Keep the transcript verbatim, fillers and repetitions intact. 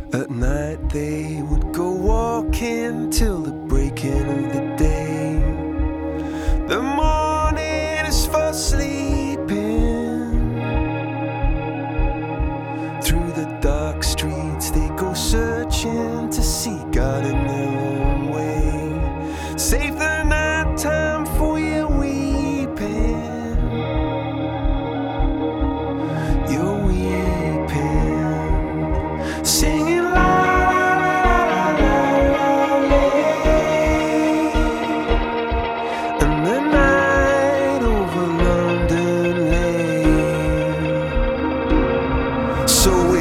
At night they would go walking till the breaking of the day. The morning is for sleeping. Through the dark streets they go searching to see God in their own way. Save the night time for your weeping. You're weeping, singing la la la la la. And the night over London lay. So